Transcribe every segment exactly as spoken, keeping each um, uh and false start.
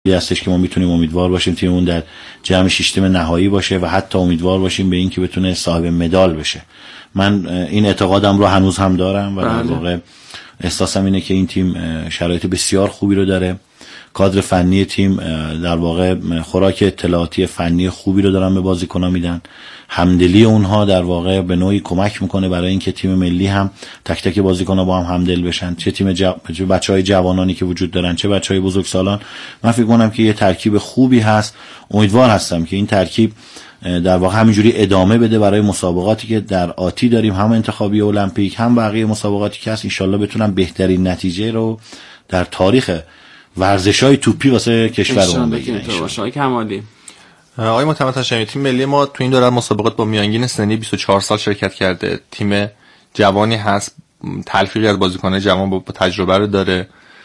هستش که ما میتونیم امیدوار باشیم تیممون در جمع شش تیم نهایی باشه و حتی امیدوار باشیم به این که بتونه صاحب مدال بشه. من این اعتقادم رو هنوز هم دارم و در واقع احساسم اینه که این تیم شرایط بسیار خوبی رو داره. کادر فنی تیم در واقع خوراک اطلاعاتی فنی خوبی رو دارن به بازیکن‌ها میدن. همدلی اونها در واقع به نوعی کمک میکنه برای اینکه تیم ملی هم تک تک بازیکن‌ها با هم همدل بشن، چه تیم جو... بچهای جوانانی که وجود دارن چه بچهای بزرگسالان. من فکر کنم که یه ترکیب خوبی هست. امیدوار هستم که این ترکیب در واقع همینجوری ادامه بده برای مسابقاتی که در آتی داریم، هم انتخابی المپیک هم بقیه مسابقاتی که هست. ان شاءالله بتونن بهترین نتیجه رو در تاریخ ورزش‌های توپی واسه کشورمون بگیرن. آقای کمالی، آقای محترم تشکر. تیم ملی ما تو این دوران مسابقات با میانگین سنی بیست و چهار سال شرکت کرده. تیم جوانی هست، تلفیقی از بازیکنان جوان با تجربه رو داره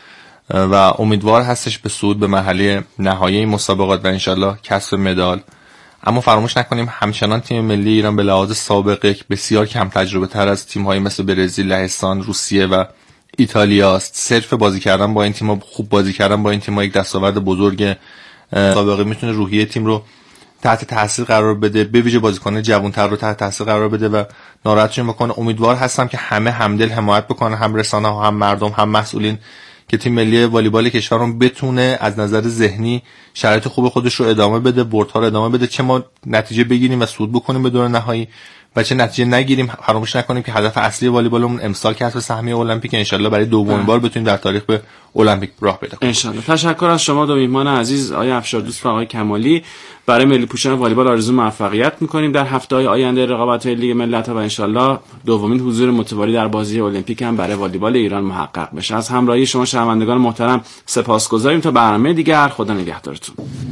و امیدوار هستش به صعود به مرحله نهایی این مسابقات و انشالله کسب مدال. اما فراموش نکنیم همچنان تیم ملی ایران به لحاظ سابقه بسیار کم تجربه تر از تیم‌های مثل برزیل، لهستان، روسیه و ایتالیا است. صرف بازی کردن با این تیم‌ها، خوب بازی کردن با این تیم‌ها یک دستاورد بزرگ سابقه میتونه روحیه تیم رو تحت تاثیر قرار بده، به ویژه بازیکنان جوان‌تر رو تحت تاثیر قرار بده و ناراحتشون بکنه. امیدوار هستم که همه همدل حمایت بکنن، هم رسانه‌ها، هم مردم، هم مسئولین، که تیم ملی والیبال کشورمون بتونه از نظر ذهنی شرایط خوب خودش رو ادامه بده، بردها رو ادامه بده، چه ما نتیجه بگیریم و صعود بکنیم به دور نهایی و چه نتیجه نگیریم. فراموش نکنیم که هدف اصلی والیبالمون امسال کسب سهمیه المپیک، ان شاءالله برای دومین بار بتونیم در تاریخ به المپیک راه پیدا کنیم ان شاءالله. تشکر از شما دو میهمان عزیز، آقای افشاردوست و آقای کمالی. برای ملی پوشان والیبال آرزو موفقیت می‌کنیم در هفته‌های آینده رقابت‌های لیگ ملت‌ها و ان شاءالله دومین حضور متوالی در بازی المپیک هم برای والیبال ایران محقق بشه. از همراهی شما شنوندگان محترم سپاسگزاریم. تا برنامه دیگر، خدا نگهدارتون.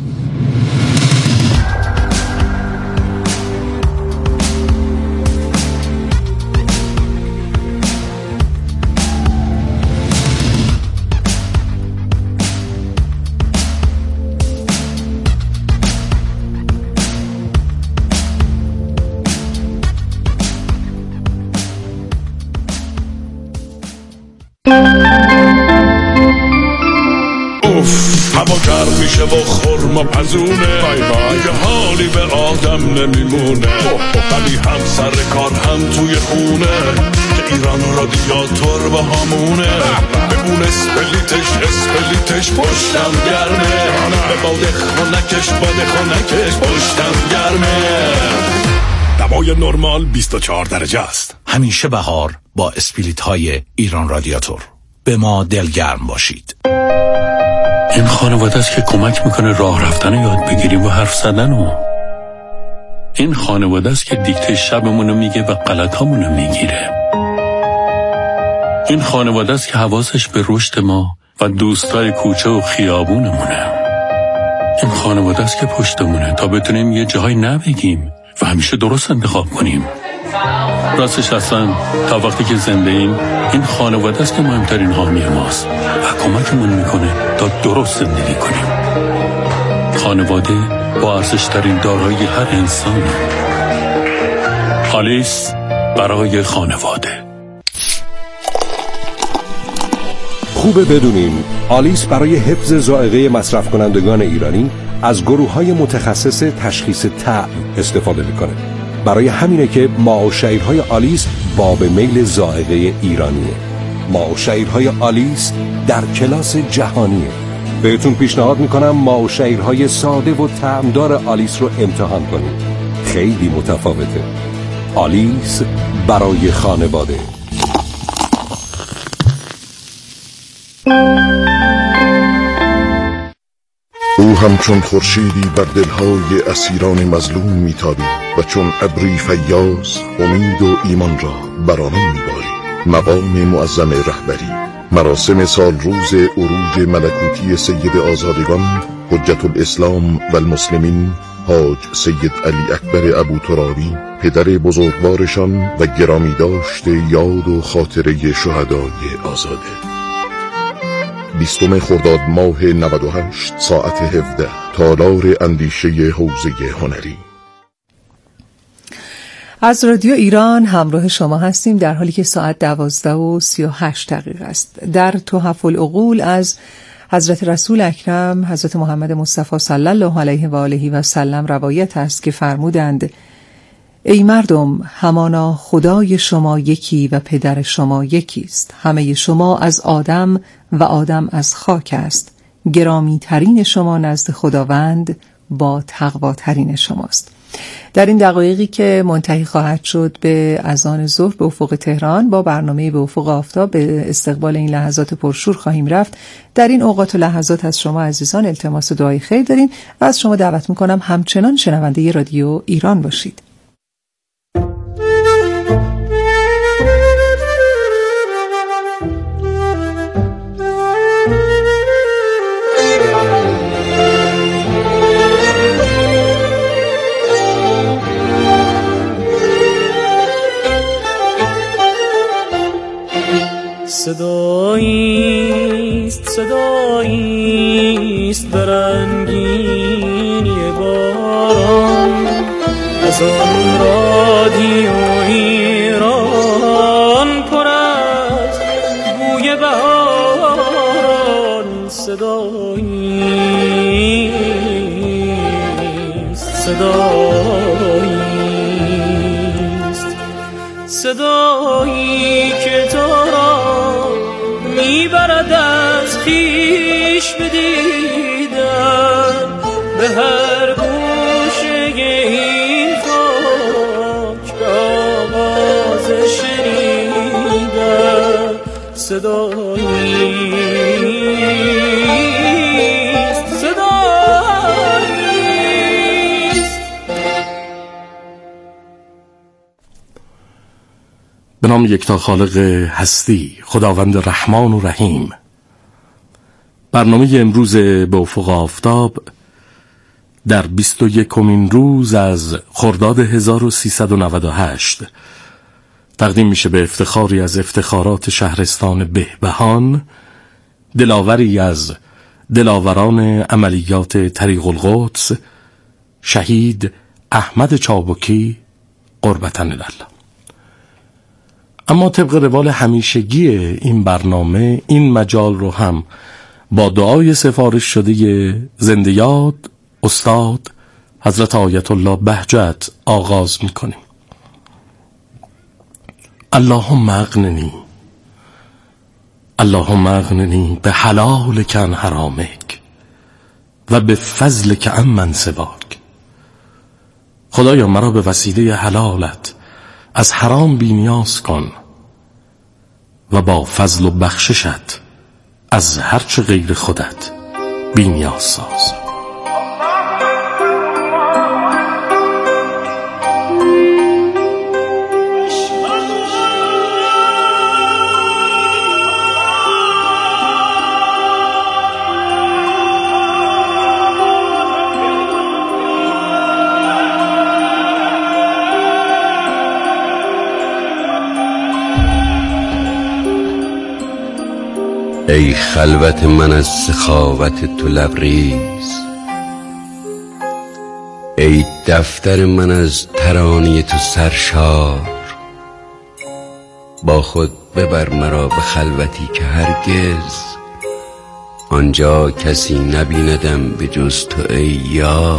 هوا گرم میشه و خرما پزونه، دیگه حالی به آدم نمیمونه، ولی هم سر کار هم توی خونه که ایران رادیاتور با همونه، ببون اسپلیتش اسپلیتش پشتم گرمه، به باد خونکش باد خونکش پشتم گرمه. دوای نرمال بیست و چهار درجه است. همیشه بهار با اسپلیت های ایران رادیاتور. به ما دلگرم باشید. این خانواده است که کمک میکنه راه رفتن یاد بگیریم و حرف زدن و این خانواده است که دیکته شبمونو میگه و غلطامونو میگیره. این خانواده است که حواسش به رشد ما و دوستای کوچه و خیابونمونه. این خانواده است که پشتمونه تا بتونیم یه جایی نبگیم و همیشه درست انتخاب کنیم. راستش اصلا تا وقتی که زنده ایم این خانواده است که مهمترین حامی ماست و کمکمون میکنه تا درست زندگی کنیم. خانواده با ارزشترین دارایی هر انسانه. آلیس برای خانواده. خوبه بدونین آلیس برای حفظ ذائقه مصرف کنندگان ایرانی از گروه‌های متخصص تشخیص طعم استفاده میکنه. برای همینه که ماء و شعیرهای آلیس باب میل ذائقه ایرانیه. ماء و شعیرهای آلیس در کلاس جهانیه. بهتون پیشنهاد میکنم ماء و شعیرهای ساده و طعمدار آلیس رو امتحان کنید. خیلی متفاوته. آلیس برای خانواده. او همچون خورشیدی بر دلهای اسیران مظلوم میتابید و چون ابری فیاض امید و ایمان را بر آنان میبارید. مقام معظم رهبری، مراسم سال روز عروج ملکوتی سید آزادگان حجت الاسلام و المسلمین حاج سید علی اکبر ابو ترابی، پدر بزرگوارشان و گرامی داشته یاد و خاطره شهدای آزاده. بیستم خرداد ماه نود و هشت ساعت هفده، تالار اندیشه حوزه هنری. از رادیو ایران همراه شما هستیم در حالی که ساعت دوازده و سی و هشت دقیقه است. در تحف العقول از حضرت رسول اکرم حضرت محمد مصطفی صلی الله علیه و آله و سلم روایت است که فرمودند: ای مردم، همانا خدای شما یکی و پدر شما یکی است. همه شما از آدم و آدم از خاک است. گرامی ترین شما نزد خداوند با تقواترین شماست. در این دقایقی که منتهی خواهد شد به اذان ظهر به افق تهران، با برنامه به افق آفتاب به استقبال این لحظات پرشور خواهیم رفت. در این اوقات و لحظات از شما عزیزان التماس دعای خیر داریم و از شما دعوت میکنم همچنان شنونده رادیو ایران باشید. صداییست صداییست برنگینی باران از آن رادیو ایران پر از بوی بهاران. صداییست صداییست صدایی که تو را میبرد از خویش بدیدن به هر گوشه این خاک به آواز شنیدن. صداییست صداییست. به نام یکتا خالق هستی، خداوند رحمان و رحیم. برنامه امروز به افق آفتاب در بیست و یکمین روز از خرداد هزار و سیصد و نود و هشت تقدیم میشه به افتخاری از افتخارات شهرستان بهبهان، دلاوری از دلاوران عملیات طریق القدس، شهید احمد چابکی قربتن الله. اما طبق روال همیشگی این برنامه، این مجال رو هم با دعای سفارش شده زنده یاد استاد حضرت آیت الله بهجت آغاز میکنیم. اللهم اغننی اللهم اغننی به حلالک عن حرامک و به فضلک عن من سواک. خدایا مرا به وسیله حلالت از حرام بی‌نیاز کن و با فضل و بخششت از هرچه غیر خودت بی‌نیاز ساز. ای خلوت من از سخاوت تو لبریز، ای دفتر من از ترانه تو سرشار. با خود ببر مرا به خلوتی که هرگز آنجا کسی نبیندم به جز تو ای یار.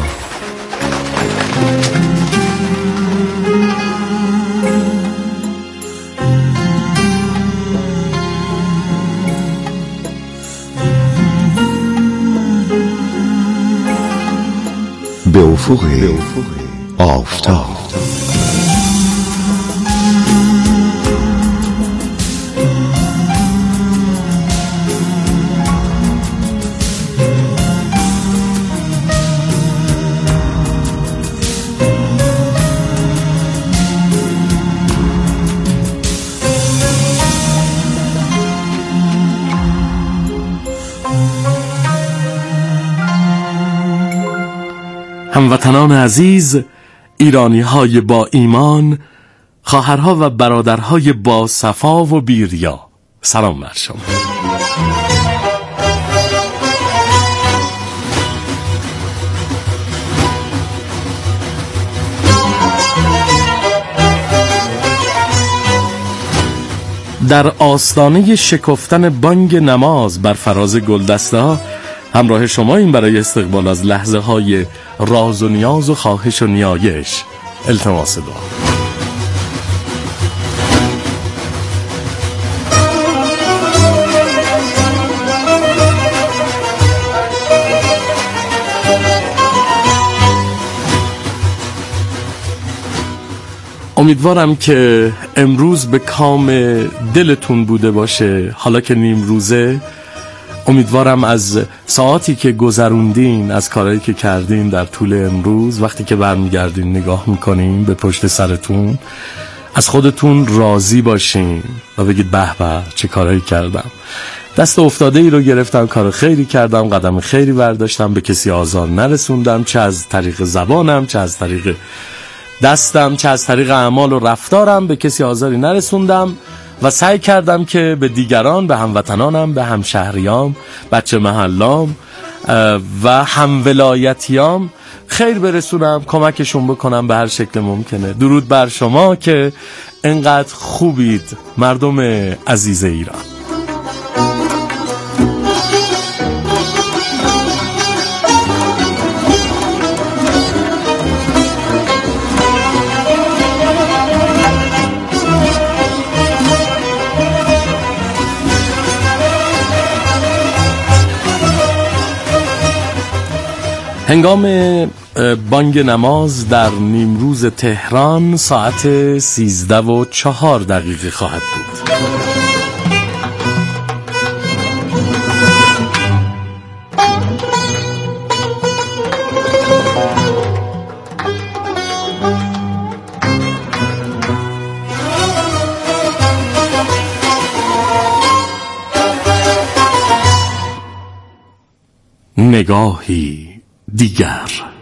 به افق آفتاب. هموطنان عزیز، ایرانی های با ایمان، خواهرها و برادرهای با صفا و بیریا، سلام بر شما. در آستانه شکفتن بانگ نماز بر فراز گلدسته ها همراه شما این برای استقبال از لحظه های راز و نیاز و خواهش و نیایش. التماس دعا. امیدوارم که امروز به کام دلتون بوده باشه. حالا که نیم روزه، امیدوارم از ساعاتی که گذروندین، از کارهایی که کردین در طول امروز، وقتی که برمیگردین نگاه میکنین به پشت سرتون، از خودتون راضی باشین و بگید به به چه کارهایی کردم، دست افتاده ای رو گرفتم، کار خیری کردم، قدم خیری برداشتم، به کسی آزار نرسوندم، چه از طریق زبانم، چه از طریق دستم، چه از طریق اعمال و رفتارم به کسی آزاری نرسوندم و سعی کردم که به دیگران، به هموطنانم، به همشهریام، بچه محلام و همولایتیام خیر برسونم، کمکشون بکنم به هر شکل ممکنه. درود بر شما که انقدر خوبید مردم عزیز ایران. هنگام بانگ نماز در نیمروز تهران ساعت سیزده و چهار دقیقه خواهد بود. نگاهی دیگر.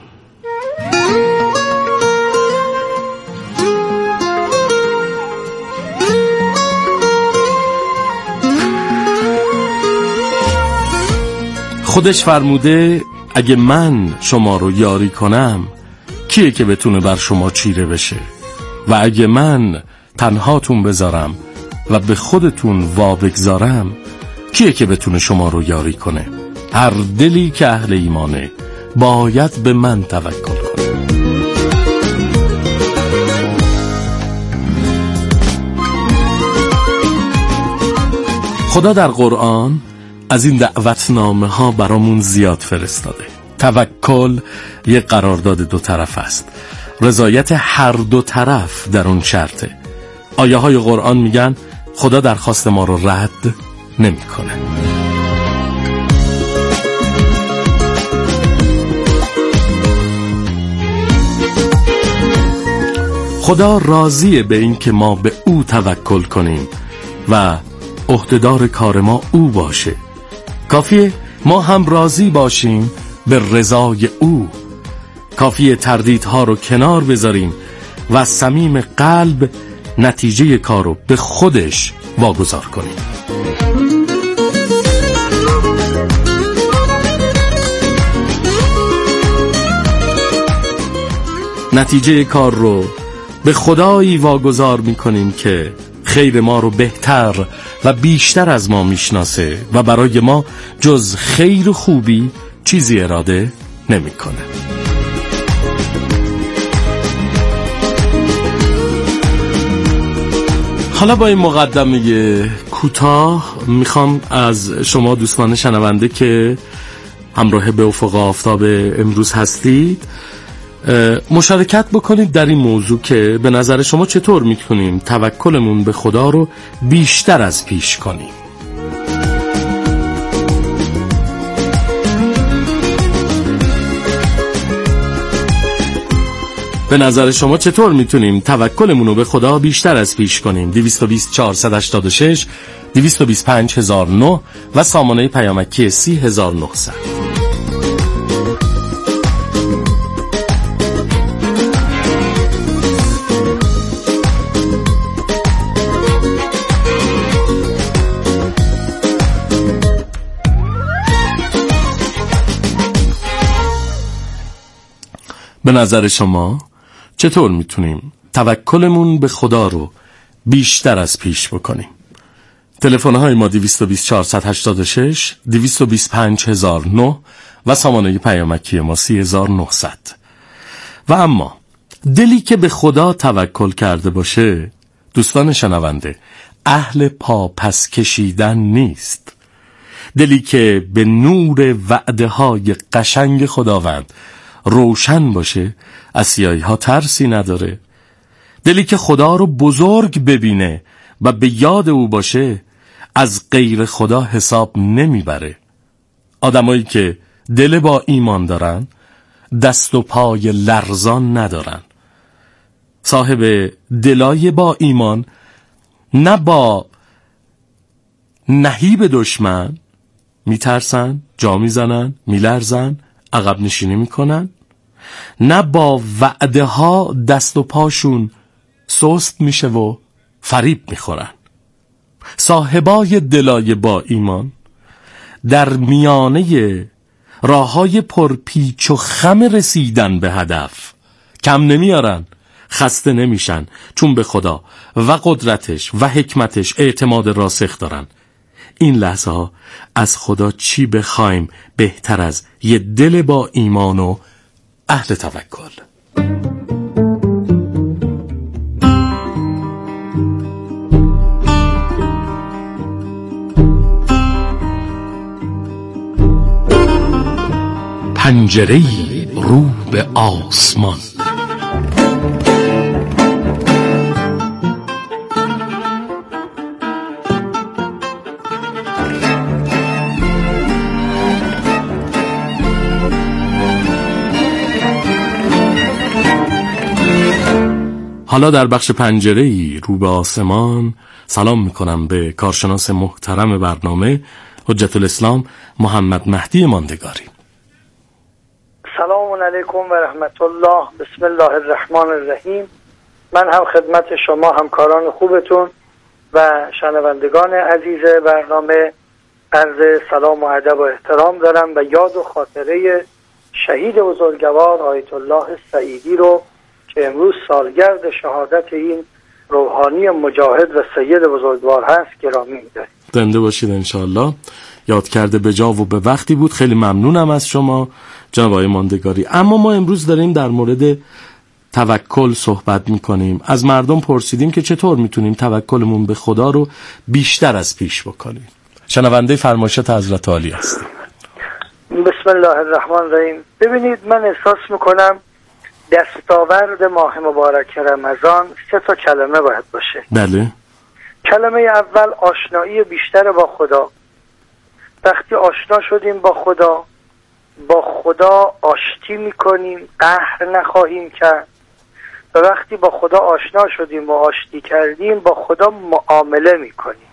خودش فرموده اگه من شما رو یاری کنم کیه که بتونه بر شما چیره بشه، و اگه من تنهاتون بذارم و به خودتون وا بگذارم کیه که بتونه شما رو یاری کنه. هر دلی که اهل ایمانه باید به من توکل کنه. خدا در قرآن از این دعوتنامه ها برامون زیاد فرستاده. توکل یک قرارداد دو طرف است. رضایت هر دو طرف در اون شرطه. آیه های قرآن میگن خدا درخواست ما رو رد نمی کنه. خدا راضیه به این که ما به او توکل کنیم و عهدهدار کار ما او باشه. کافیه ما هم راضی باشیم به رضای او. کافیه تردیدها رو کنار بذاریم و از صمیم قلب نتیجه کار رو به خودش واگذار کنیم. نتیجه کار رو به خدایی واگذار میکنیم که خیر ما رو بهتر و بیشتر از ما میشناسه و برای ما جز خیر و خوبی چیزی اراده نمیکنه. حالا با این مقدمه کوتاه میخوام از شما دوستان شنونده که همراه به افق آفتاب امروز هستید مشارکت بکنید در این موضوع که به نظر شما چطور میتونیم توکلمون به خدا رو بیشتر از پیش کنیم. به نظر شما چطور میتونیم توکلمون رو به خدا بیشتر از پیش کنیم؟ دویست و بیست چهارصد و هشتاد و شش دویست و بیست و پنج هزار و نه و سامانه پیامکی سی هزار و نهصد. به نظر شما چطور میتونیم توکلمون به خدا رو بیشتر از پیش بکنیم؟ تلفن های ما دویست و بیست چهارصد و هشتاد و شش، دویست و بیست و پنج هزار و نه و سامانه پیامکی ما سی هزار و نهصد. و اما دلی که به خدا توکل کرده باشه، دوستان شنونده، اهل پا پس کشیدن نیست. دلی که به نور وعده های قشنگ خداوند روشن باشه، از سیاهی ها ترسی نداره. دلی که خدا رو بزرگ ببینه و به یاد او باشه، از غیر خدا حساب نمیبره. آدمایی که دل با ایمان دارن، دست و پای لرزان ندارن. صاحب دلای با ایمان نه با نهیب دشمن میترسن، جا میزنن، میلرزن، عقب نشینی میکنن، نه با وعده ها دست و پاشون سست میشه و فریب میخورن. صاحبای دلای با ایمان در میانه راههای پرپیچ و خم رسیدن به هدف کم نمیارن، خسته نمیشن، چون به خدا و قدرتش و حکمتش اعتماد راسخ دارن. این لحظه ها از خدا چی بخوایم بهتر از یه دل با ایمان و اهل توکل. پنجره‌ای رو به آسمان. حالا در بخش پنجره‌ای رو به آسمان سلام میکنم به کارشناس محترم برنامه حجت الاسلام محمد مهدی ماندگاری. سلام علیکم و رحمت الله. بسم الله الرحمن الرحیم. من هم خدمت شما همکاران خوبتون و شنوندگان عزیز برنامه عرض سلام و ادب و احترام دارم و یاد و خاطره شهید بزرگوار آیت الله سعیدی رو که امروز سالگرد شهادت این روحانی مجاهد و سید بزرگوار هست گرامی می‌داریم. زنده باشید انشاءالله. یاد کرده به جا و به وقتی بود. خیلی ممنونم از شما جناب آقای ماندگاری. اما ما امروز داریم در مورد توکل صحبت میکنیم. از مردم پرسیدیم که چطور میتونیم توکلمون به خدا رو بیشتر از پیش بکنیم. شنونده فرمایشات حضرت عالی هستیم. بسم الله الرحمن الرحیم. ببینید من احساس میکنم دستاورد ماه مبارک رمضان سه تا کلمه باید باشه. بله. کلمه اول آشنایی بیشتر با خدا. وقتی آشنا شدیم با خدا، با خدا آشتی میکنیم، قهر نخواهیم کرد. و وقتی با خدا آشنا شدیم و آشتی کردیم، با خدا معامله میکنیم.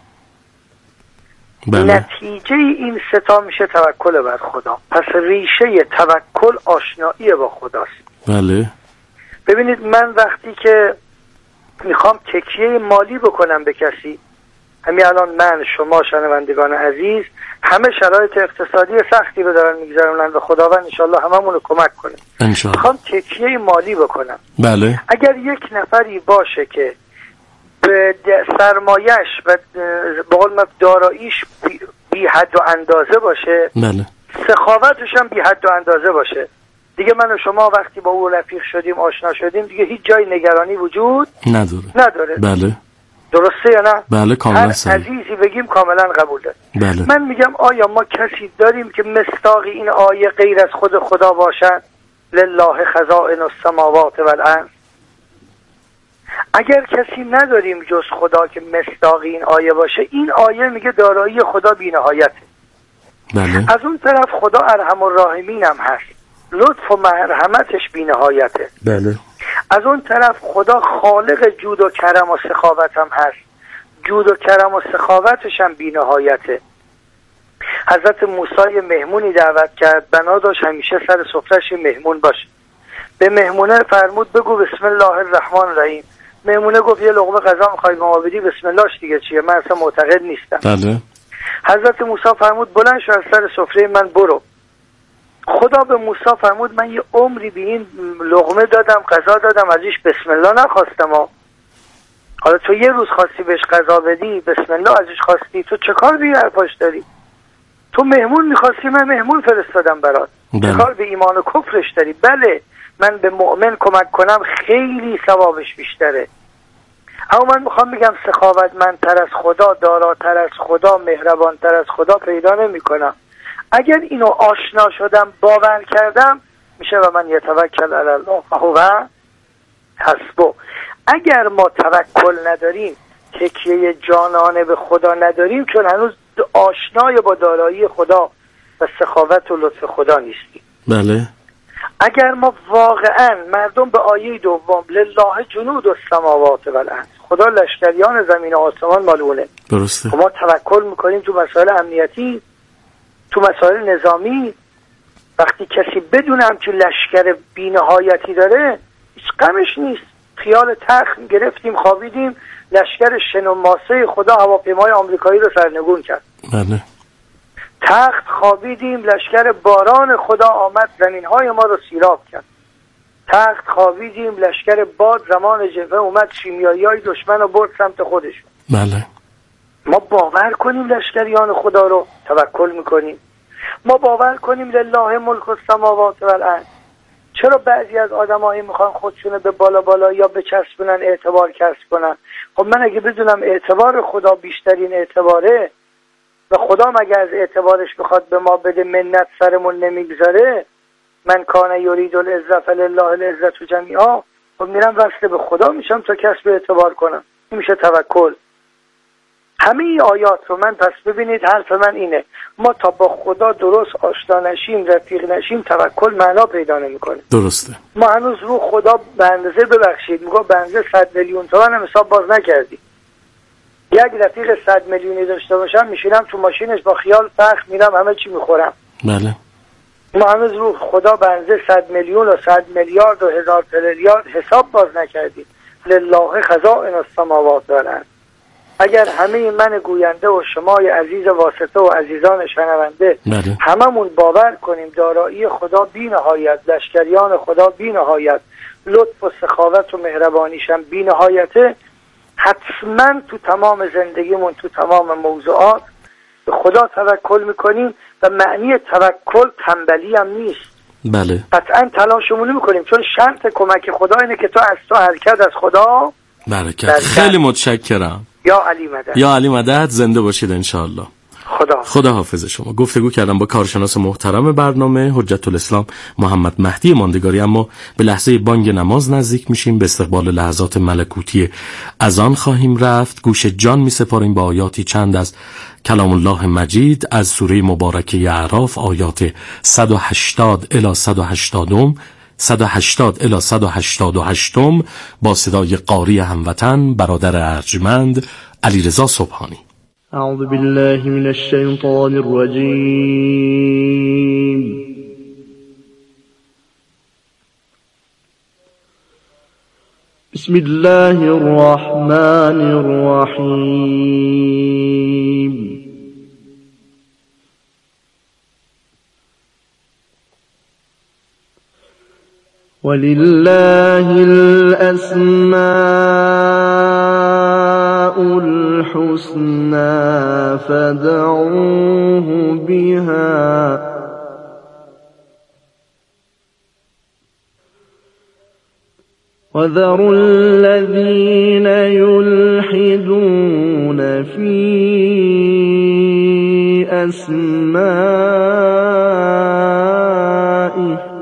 بله. نتیجه این سه تا میشه توکل بر خدا. پس ریشه توکل آشنایی با خداست. بله. ببینید من وقتی که میخوام تکیه مالی بکنم به کسی، همین الان من، شما شنوندگان عزیز، همه شرایط اقتصادی سختی رو دارن میگذرونن و خداوند انشالله هممون رو کمک کنه. انشالله. میخوام تکیه مالی بکنم. بله. اگر یک نفری باشه که به سرمایش و به قول من داراییش بی, بی حد و اندازه باشه، بله. سخاوتش هم بی حد و اندازه باشه، دیگه من و شما وقتی با او رفیق شدیم، آشنا شدیم، دیگه هیچ جای نگرانی وجود نداره. نداره. بله. درسته یا نه؟ بله کاملا هر عزیزی بگیم کاملا قبول داریم. بله. من میگم آیا ما کسی داریم که مصداق این آیه غیر از خود خدا باشد؟ لله خزائن السماوات والارض. اگر کسی نداریم جز خدا که مصداق این آیه باشه، این آیه میگه دارایی خدا بی‌نهایته. بله. از اون طرف خدا ارحم الراحمین هم هست، لطف و مرحمتش بی‌نهایته. بله. از اون طرف خدا خالق جود و کرم و سخاوت هم هست، جود و کرم و سخاوتش هم بی‌نهایته. حضرت موسی مهمونی دعوت کرد، بنا داشت همیشه سر سفره‌اش مهمون باشه. به مهمونه فرمود بگو بسم الله الرحمن الرحیم. مهمونه گفت یه لقمه غذا می‌خوای به ما بدی، بسم اللهش دیگه چیه؟ من اصلا معتقد نیستم. بله. حضرت موسی فرمود بلند شو از سر سفره من برو. خدا به موسی فرمود من یه عمری به این لقمه دادم، غذا دادم، ازش بسم الله نخواستم ها. حالا تو یه روز خواستی بهش غذا بدی، بسم الله ازش خواستی، تو چه کار به حرفاش داری؟ تو مهمون میخواستی، من مهمون فرستادم برات، چه کار به ایمان و کفرش داری؟ بله من به مؤمن کمک کنم خیلی ثوابش بیشتره، اما من میخوام بگم سخاوتمندتر از خدا، داراتر از خدا، مهربانتر از خدا پیدا نمی کنم. اگر اینو آشنا شدم، باور کردم، میشه و من یتوکل علی الله فهو حسبه. اگر ما توکل نداریم، تکیه جانانه به خدا نداریم، چون هنوز آشنای با دارایی خدا و سخاوت و لطف خدا نیستیم. بله. اگر ما واقعا مردم به آیه دوم لله جنود السماوات والارض، خدا لشکریان زمین و آسمان مال اونه، درسته، ما توکل میکنیم تو مسائل امنیتی، تو مسائل نظامی، وقتی کسی بدون همچون لشکر بی‌نهایتی داره هیچ غمش نیست. خیال تخم گرفتیم خوابیدیم، لشکر شن و ماسه خدا هواپیمای آمریکایی رو سرنگون کرد. بله. تخت خوابیدیم، لشکر باران خدا آمد زمینهای ما رو سیراب کرد. تخت خوابیدیم، لشکر باد زمان جبهه اومد شیمیایی های دشمن رو برد سمت خودشون. بله. ما باور کنیم لشکریان خدا رو، توکل میکنیم. ما باور کنیم لله ملک السماوات والارض. چرا بعضی از آدمایی میخوان خودشونه به بالا بالا یا بچسبونن، اعتبار کسب کنن؟ خب من اگه بدونم اعتبار خدا بیشترین اعتباره و خدا مگه از اعتبارش بخواد به ما بده منت سرمون نمیگذاره، من کان یرید العزت فلله العزت جمیعا، خب میرم وصل به خدا میشم تا کسب اعتبار کنم. این میشه توکل. همه ای آیات رو من پس ببینید، حرف من اینه، ما تا با خدا درست آشنا نشیم، رفیق نشیم، توکل معنا پیدا نمیکنه. درسته. ما هنوز رو خدا به اندازه، ببخشید میگم به اندازه صد میلیون تومان هم حساب باز نکردیم. یک رفیق صد میلیونی داشته باشم، میشینم تو ماشینش با خیال فخر میرم همه چی میخورم. بله. ما هنوز رو خدا به اندازه صد میلیون و صد میلیارد و هزار تریلیارد حساب باز نکردیم. لله خزائن السماوات والارض. اگر همه من گوینده و شمای عزیز واسطه و عزیزان شنونده بله. هممون باور کنیم دارایی خدا بی نهایت، لشکریان خدا بی نهایت، لطف و سخاوت و مهربانیشم بی نهایته، حتما تو تمام زندگیمون، تو تمام موضوعات به خدا توکل میکنیم و معنی توکل تنبلی هم نیست. بله. قطعا تلاشمون میکنیم، چون شرط کمک خدا اینه که تو از تو حرکت از خدا برکت. خیلی متشکرم. یا علی مدد. یا علی مدد. زنده باشید انشاءالله. خدا خدا حافظ شما. گفتگو کردم با کارشناس محترم برنامه حجت الاسلام محمد مهدی ماندگاری. اما به لحظه بانگ نماز نزدیک میشیم، به استقبال لحظات ملکوتی اذان خواهیم رفت. گوش جان میسپاریم با آیاتی چند از کلام الله مجید از سوره مبارکه اعراف، آیات صد و هشتاد الی صد و هشتاد صد و هشتاد الی صد و هشتاد و هشت با صدای قاری هموطن برادر ارجمند علیرضا سبحانی. اعوذ بالله من الشیطان الرجیم. بسم الله الرحمن الرحیم. ولله الأسماء الحسنى فادعوه بها وذروا الذين يلحدون في أسمائه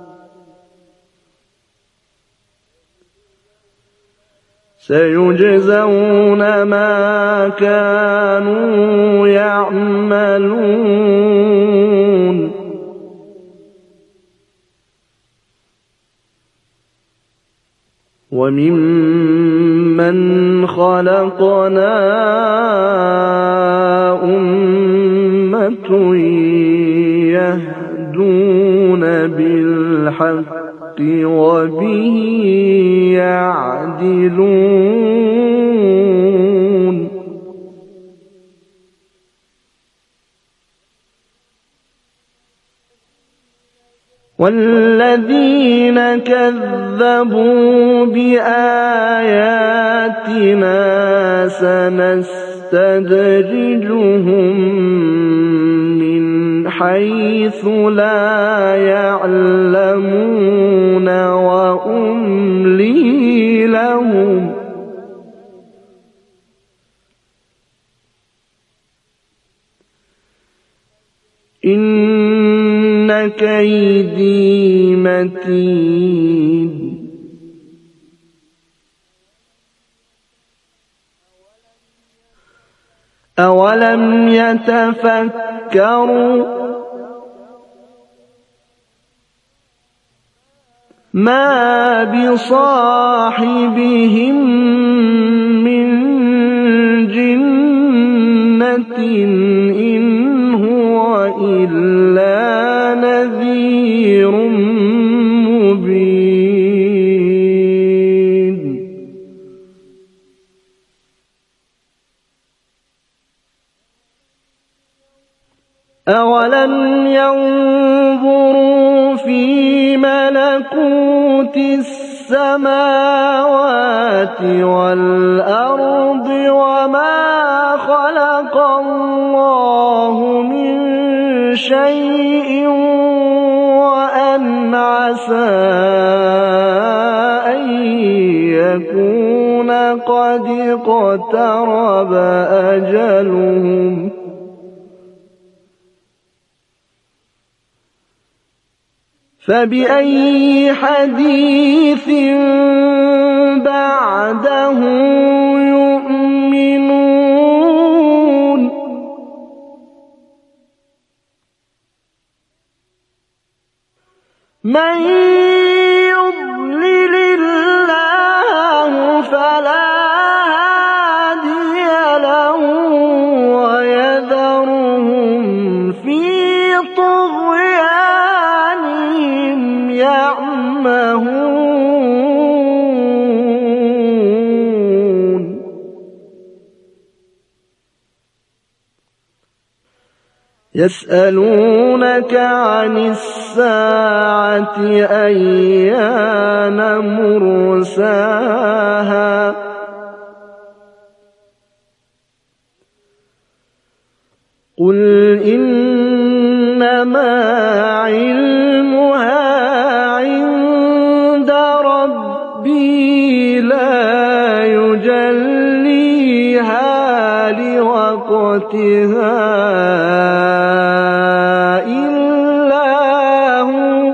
سيجزون ما كانوا يعملون وممن خلقنا أمة يهدون بالحق وبه يعدلون والذين كذبوا بآياتنا سنستدرجهم من حيث لا يعلمون وأملي لهم إن كيدي متين أولم يتفكروا ما بصاحبهم من جنة إن هو إلا نذير مبين أولم ينظروا في ملكوت السماوات والأرض وما خلق الله من شيء وأن عسى أن يكون قد اقترب أجلهم فبأي حديث بعده يؤمنون من يضلل الله فلا هادي له ويذرهم في طغيانهم يعمهون يسألونك عن الساعة أيان مرساها قل إنما علمها عند ربي لا يجليها لوقتها إلا هو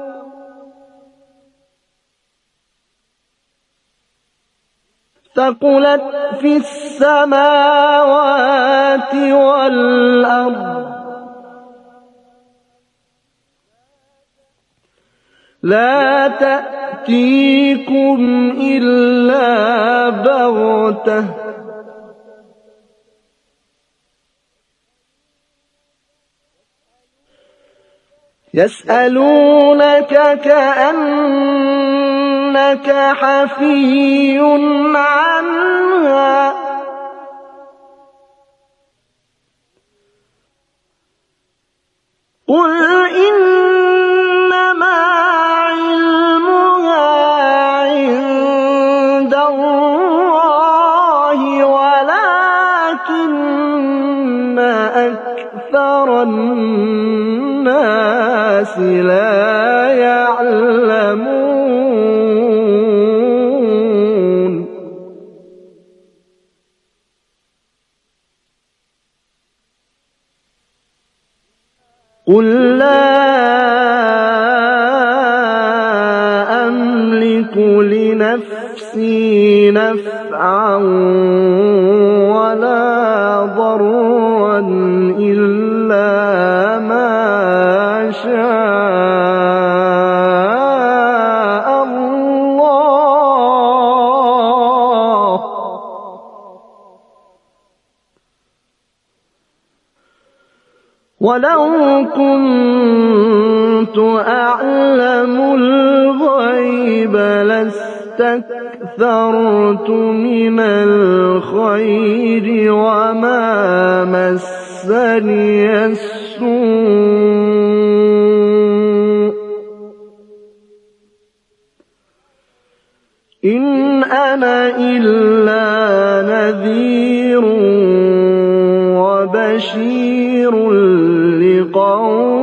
ثقلت في السماوات والأرض لا تأتيكم إلا بغتة يسألونك كأنك حفي عنها قل إنما علمها عند الله ولكن أكثر الناس لا يعلمون قل لا أملك لنفسي نفعا ولا ضرا إلا ما شاء الله ولو كنت أعلم الغيب لاستكثرت من الخير وما مسني السوء إن أنا إلا نذير وبشير لقوم